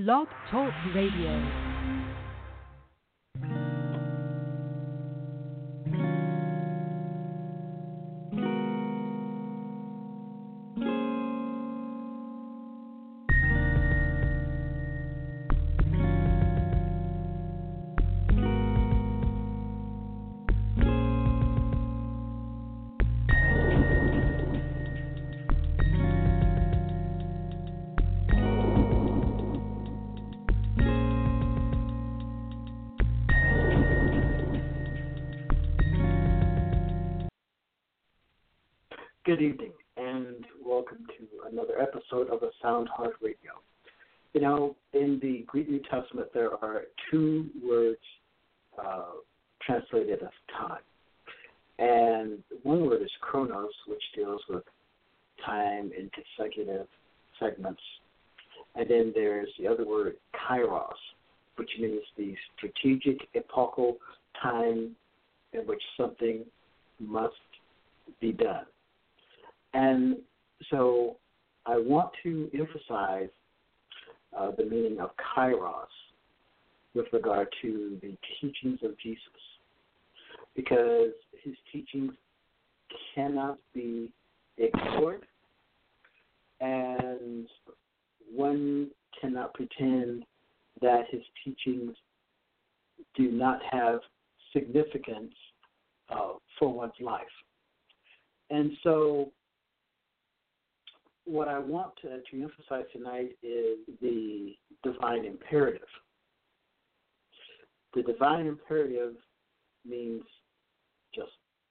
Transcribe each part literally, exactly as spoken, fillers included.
Blog Talk Radio. Good evening, and welcome to another episode of A Sound Heart Radio. You know, in the Greek New Testament, there are two words uh, translated as time. And one word is chronos, which deals with time in consecutive segments. And then there's the other word, kairos, which means the strategic epochal time in which something must be done. And so I want to emphasize uh, the meaning of kairos with regard to the teachings of Jesus, because his teachings cannot be ignored, and one cannot pretend that his teachings do not have significance uh, for one's life. And so what I want to, to emphasize tonight is the divine imperative. The divine imperative means just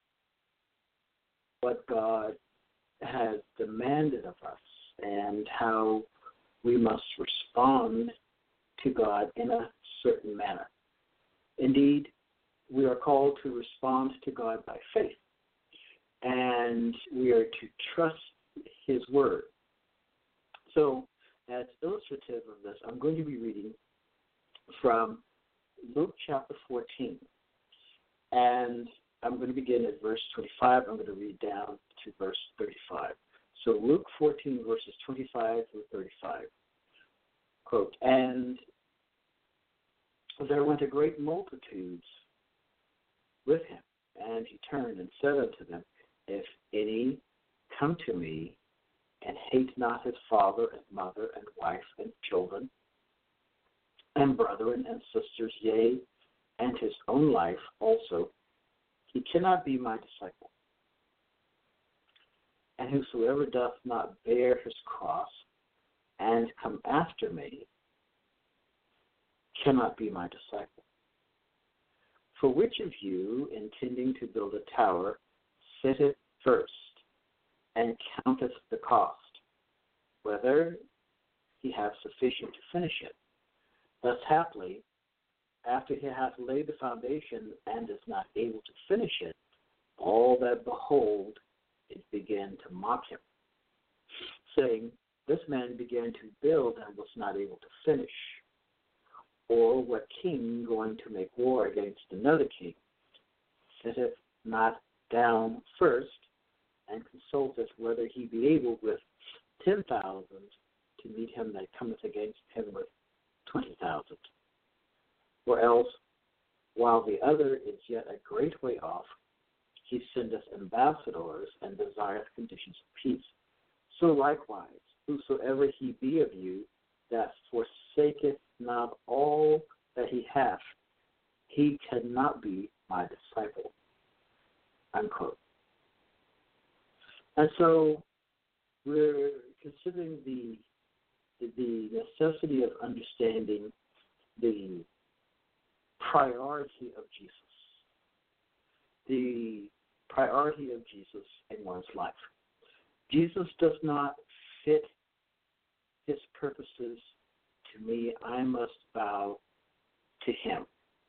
what God has demanded of us and how we must respond to God in a certain manner. Indeed, we are called to respond to God by faith, and we are to trust his word. So, as illustrative of this, I'm going to be reading from Luke chapter fourteen. And I'm going to begin at verse twenty-five. I'm going to read down to verse thirty-five. So Luke fourteen, verses twenty-five through thirty-five. Quote, "And there went a great multitudes with him, and he turned and said unto them, If any come to me, and hate not his father and mother and wife and children, and brethren and sisters, yea, and his own life also, he cannot be my disciple. And whosoever doth not bear his cross and come after me cannot be my disciple. For which of you, intending to build a tower, sitteth first, and counteth the cost, whether he have sufficient to finish it? Thus haply, after he hath laid the foundation and is not able to finish it, all that behold it begin to mock him, saying, This man began to build and was not able to finish. Or what king going to make war against another king sitteth not down first, and consulteth whether he be able with ten thousand to meet him that cometh against him with twenty thousand? Or else, while the other is yet a great way off, he sendeth ambassadors and desireth conditions of peace. So likewise, whosoever he be of you that forsaketh not all that he hath, he cannot be my disciple." Unquote. And so we're considering the the necessity of understanding the priority of Jesus, the priority of Jesus in one's life. Jesus does not fit his purposes to me. I must bow to him.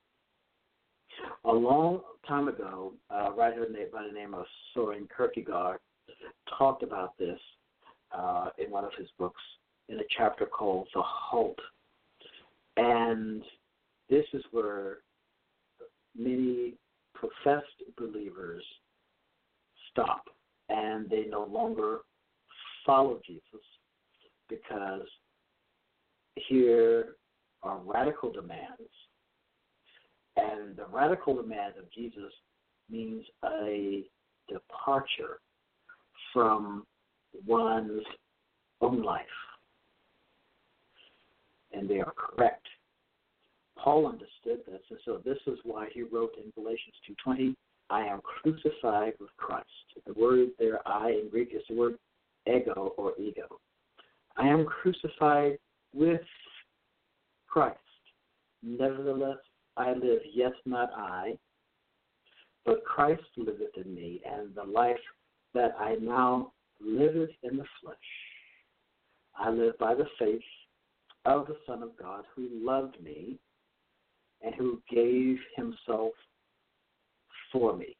A long time ago, a writer by the name of Soren Kierkegaard talked about this uh, in one of his books in a chapter called The Halt. And this is where many professed believers stop, and they no longer follow Jesus because here are radical demands. And the radical demands of Jesus means a departure from one's own life. And they are correct. Paul understood this, and so this is why he wrote in Galatians two twenty, I am crucified with Christ. The word there, I, in Greek, is the word ego or ego. I am crucified with Christ. Nevertheless, I live, yes, not I, but Christ liveth in me, and the life that I now liveth in the flesh, I live by the faith of the Son of God, who loved me and who gave himself for me.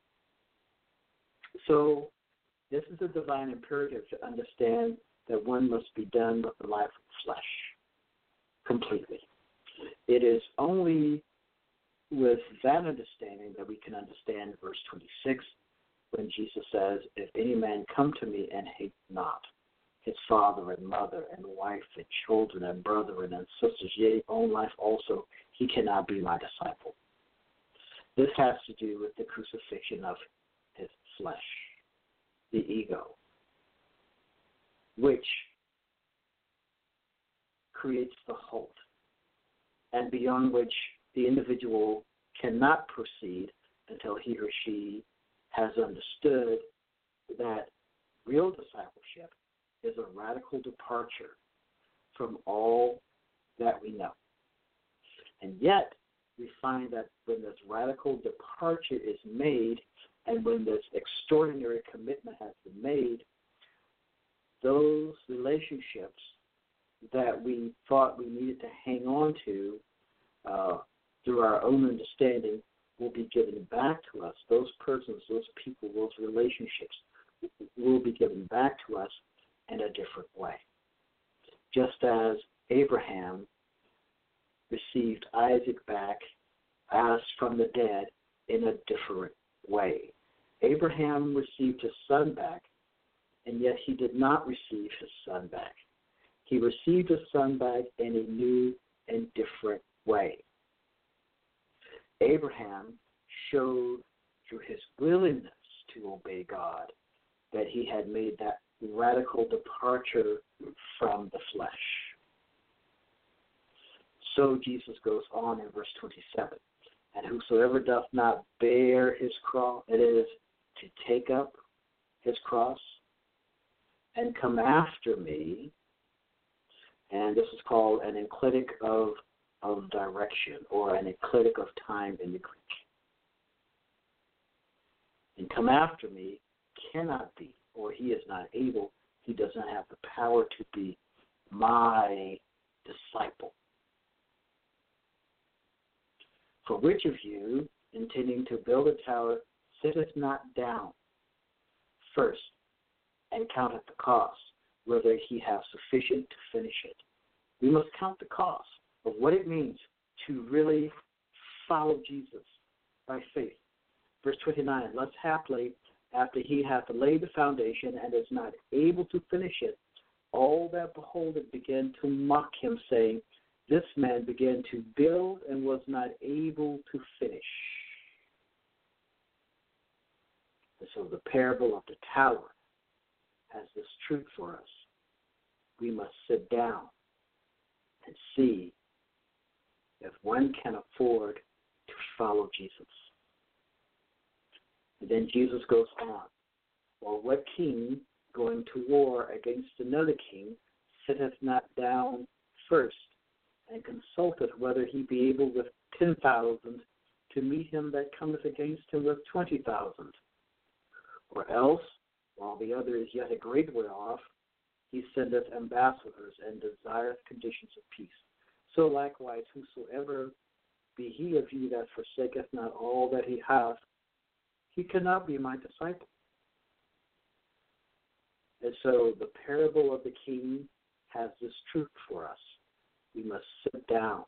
So this is a divine imperative to understand that one must be done with the life of the flesh completely. It is only with that understanding that we can understand verse twenty-six when Jesus says, if any man come to me and hate not his father and mother and wife and children and brethren and sisters, yea, own life also, he cannot be my disciple. This has to do with the crucifixion of his flesh, the ego, which creates the halt, and beyond which the individual cannot proceed until he or she has understood that real discipleship is a radical departure from all that we know. And yet, we find that when this radical departure is made and when this extraordinary commitment has been made, those relationships that we thought we needed to hang on to uh, through our own understanding will be given back to us. Those persons, those people, those relationships will be given back to us in a different way. Just as Abraham received Isaac back as from the dead in a different way. Abraham received his son back, and yet he did not receive his son back. He received his son back in a new and different way. Abraham showed through his willingness to obey God that he had made that radical departure from the flesh. So Jesus goes on in verse twenty-seven, and whosoever doth not bear his cross, it is to take up his cross and come after me, and this is called an enclitic of, of direction, or an enclitic of time in the Greek. And come after me cannot be, or he is not able, he does not have the power to be my disciple. For which of you, intending to build a tower, sitteth not down first and counteth the cost, whether he have sufficient to finish it? We must count the cost of what it means to really follow Jesus by faith. Verse twenty-nine, lest haply, after he hath laid the foundation and is not able to finish it, all that behold it begin to mock him, saying, this man began to build and was not able to finish. And so the parable of the tower has this truth for us. We must sit down and see if one can afford to follow Jesus. And then Jesus goes on. Or what king going to war against another king sitteth not down first and consulteth whether he be able with ten thousand to meet him that cometh against him with twenty thousand? Or else, while the other is yet a great way off, he sendeth ambassadors and desireth conditions of peace. So likewise, whosoever be he of you that forsaketh not all that he hath, he cannot be my disciple. And so the parable of the king has this truth for us. We must sit down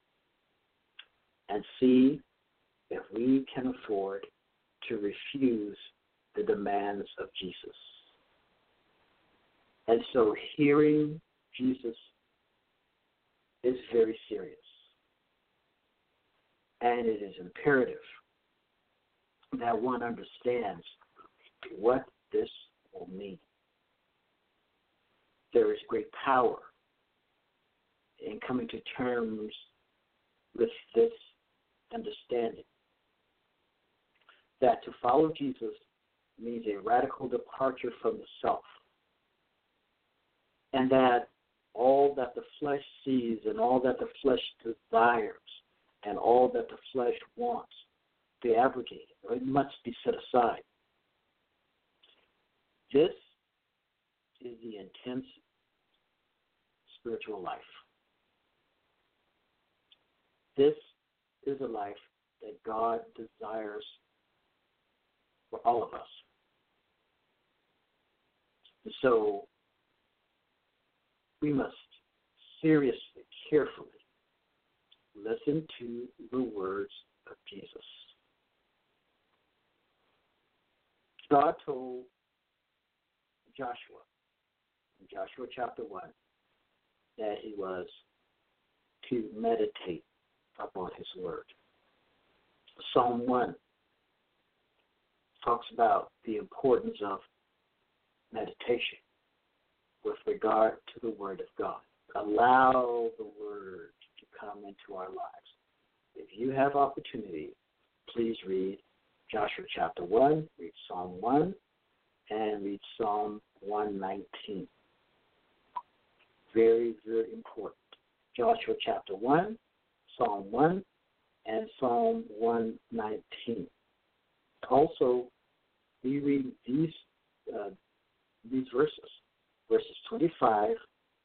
and see if we can afford to refuse the demands of Jesus. And so hearing Jesus is very serious. And it is imperative that one understands what this will mean. There is great power in coming to terms with this understanding that to follow Jesus means a radical departure from the self, and that all that the flesh sees and all that the flesh desires and all that the flesh wants be abrogated, or it must be set aside. This is the intense spiritual life. This is a life that God desires for all of us. So we must seriously, carefully listen to the words of Jesus. God told Joshua in Joshua chapter one that he was to meditate upon his word. Psalm one talks about the importance of meditation with regard to the word of God. Allow the word to come into our lives. If you have opportunity, please read Joshua chapter one, read Psalm one, and read Psalm one nineteen. Very, very important. Joshua chapter one, Psalm one, and Psalm one nineteen. Also, we read these uh, these verses, verses twenty-five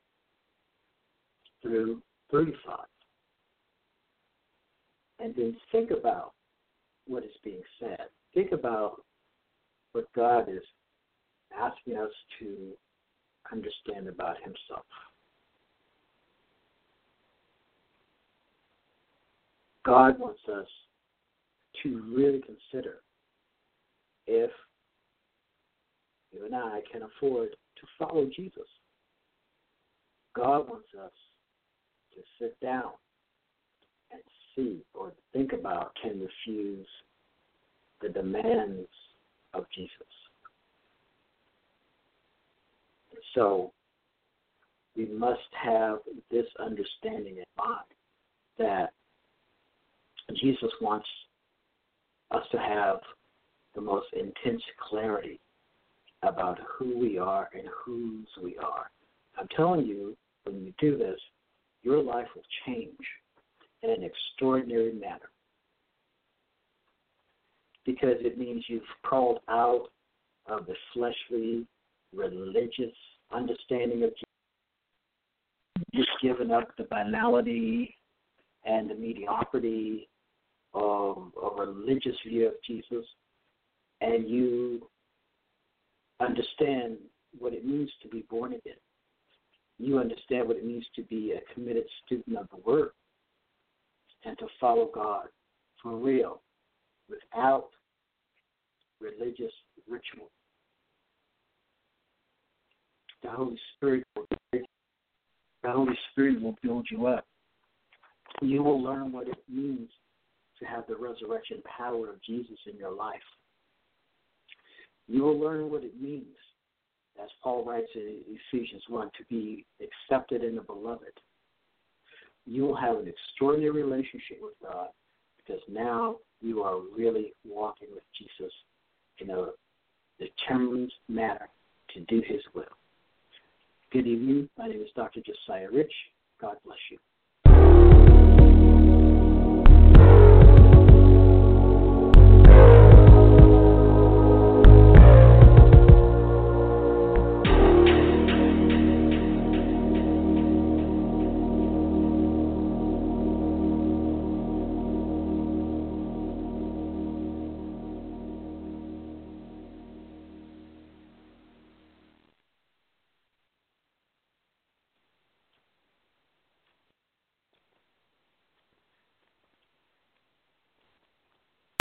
through thirty-five, and then think about what is being said. Think about what God is asking us to understand about himself. God wants us to really consider if you and I can afford to follow Jesus. God wants us to sit down and see or think about, can refuse the demands of Jesus. So we must have this understanding in mind that Jesus wants us to have the most intense clarity about who we are and whose we are. I'm telling you, when you do this, your life will change in an extraordinary manner, because it means you've crawled out of the fleshly, religious understanding of Jesus. You've given up the banality and the mediocrity of a religious view of Jesus, and you understand what it means to be born again. You understand what it means to be a committed student of the Word and to follow God for real, without religious ritual. The Holy Spirit will, the Holy Spirit will build you up. You will learn what it means to have the resurrection power of Jesus in your life. You will learn what it means, as Paul writes in Ephesians one, to be accepted in the beloved. You will have an extraordinary relationship with God, because now you are really walking with Jesus in a determined manner to do his will. Good evening. My name is Doctor Josiah Rich. God bless you.